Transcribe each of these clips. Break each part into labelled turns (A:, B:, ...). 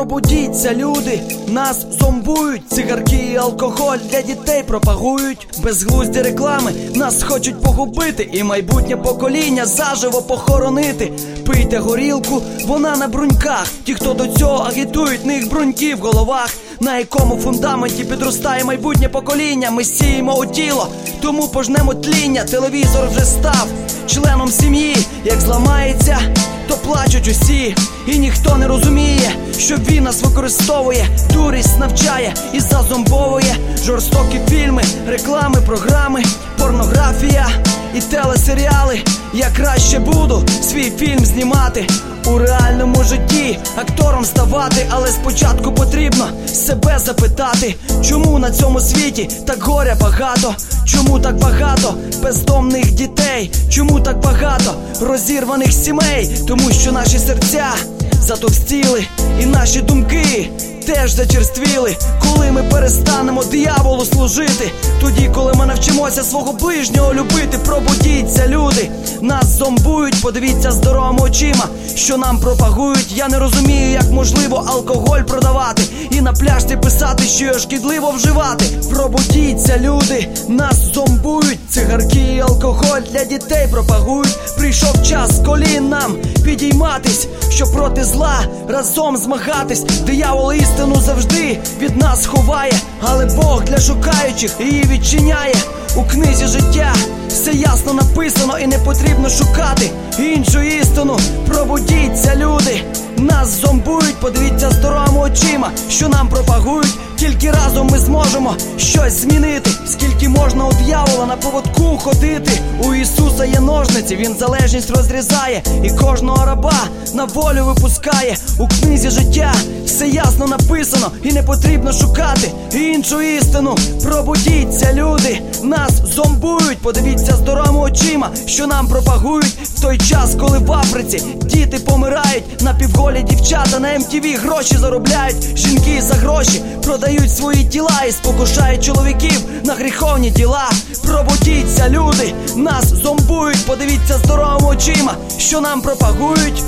A: Пробудіться, люди, нас зомбують. Цигарки і алкоголь для дітей пропагують. Безглузді реклами нас хочуть погубити і майбутнє покоління заживо похоронити. Пийте горілку, вона на бруньках. Ті, хто до цього агітують, них бруньки в головах. На якому фундаменті підростає майбутнє покоління. Ми сіємо у тіло, тому пожнемо тління. Телевізор вже став членом сім'ї. Як зламається, то плачуть усі. І ніхто не розуміє, що він нас використовує. Дурість навчає і зазомбовує. Жорстокі фільми, реклами, програми, порнографія і телесеріали. Я краще буду свій фільм знімати, у реальному житті актором ставати. Але спочатку потрібно себе запитати, чому на цьому світі так горя багато? Чому так багато бездомних дітей? Чому так багато розірваних сімей? Тому що наші серця затовстіли і наші думки теж зачерствіли. Коли ми перестанемо дияволу служити? Тоді, коли ми навчимося свого ближнього любити. Пробудіться, люди, нас зомбують. Подивіться здоровими очима, що нам пропагують. Я не розумію, як можливо алкоголь продавати і на пляшці писати, що його шкідливо вживати. Пробудіться, люди, нас зомбують. Цигарки і алкоголь для дітей пропагують. Прийшов час з колін нам підійматись, щоб проти зла разом змагатись. Диявол істину завжди від нас ховає, але Бог для шукаючих її відчиняє. У книзі життя все ясно написано, і не потрібно шукати іншу істину. Пробудіться, люди, нас зомбують. Подивіться здоровими очима, що нам пропагують. Тільки разом ми зможемо щось змінити. Скільки можна у диявола на поводку ходити? У Ісуса є ножниці, Він залежність розрізає і кожного раба на волю випускає. У книзі життя все ясно написано, і не потрібно шукати іншу істину. Пробудіться, люди, нас зомбують. Подивіться здоровими очима, що нам пропагують. В той час, коли в Африці діти помирають, напівголі дівчата на MTV гроші заробляють. Жінки за гроші продають свої тіла і спокушають чоловіків на гріховні діла. Пробудіться, люди, нас зомбують. Подивіться здоровими очима, що нам пропагують.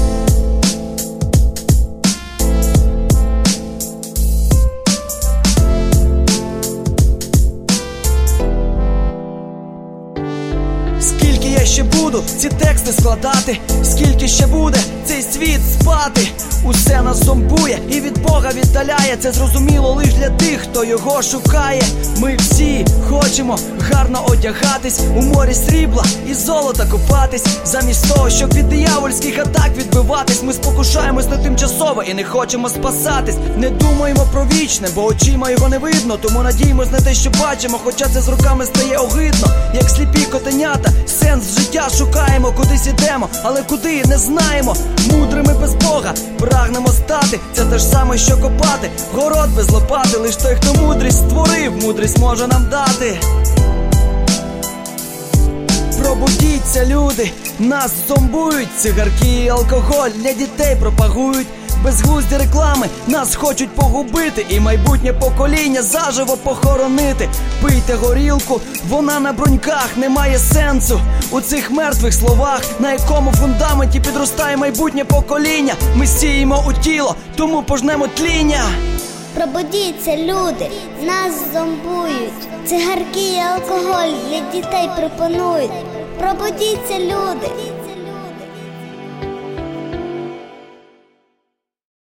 A: Скільки я ще буду ці тексти складати? Скільки ще буде цей світ спати? Усе нас зомбує і від Бога віддаляє. Це зрозуміло лиш для тих, хто його шукає. Ми всі хочемо гарно одягатись, у морі срібла і золота купатись. Замість того, щоб від диявольських атак відбиватись, ми спокушаємось на тимчасове і не хочемо спасатись. Не думаємо про вічне, бо очима його не видно. Тому надіємось на те, що бачимо, хоча це з роками стає огидно. Як сліпі котенята, сенс життя шукаємо, кудись ідемо, але куди не знаємо. Мудрими без Бога прагнемо стати. Це те ж саме, що копати город без лопати. Лиш той, хто мудрість створив, мудрість може нам дати. Пробудіться, люди, нас зомбують. Цигарки і алкоголь для дітей пропагують. Безглузді реклами нас хочуть погубити і майбутнє покоління заживо похоронити. Пийте горілку, вона на бруньках. Немає сенсу у цих мертвих словах. На якому фундаменті підростає майбутнє покоління. Ми сіємо у тіло, тому пожнемо тління.
B: Пробудіться, люди, нас зомбують. Цигарки і алкоголь для дітей пропонують. Пробудіться, люди.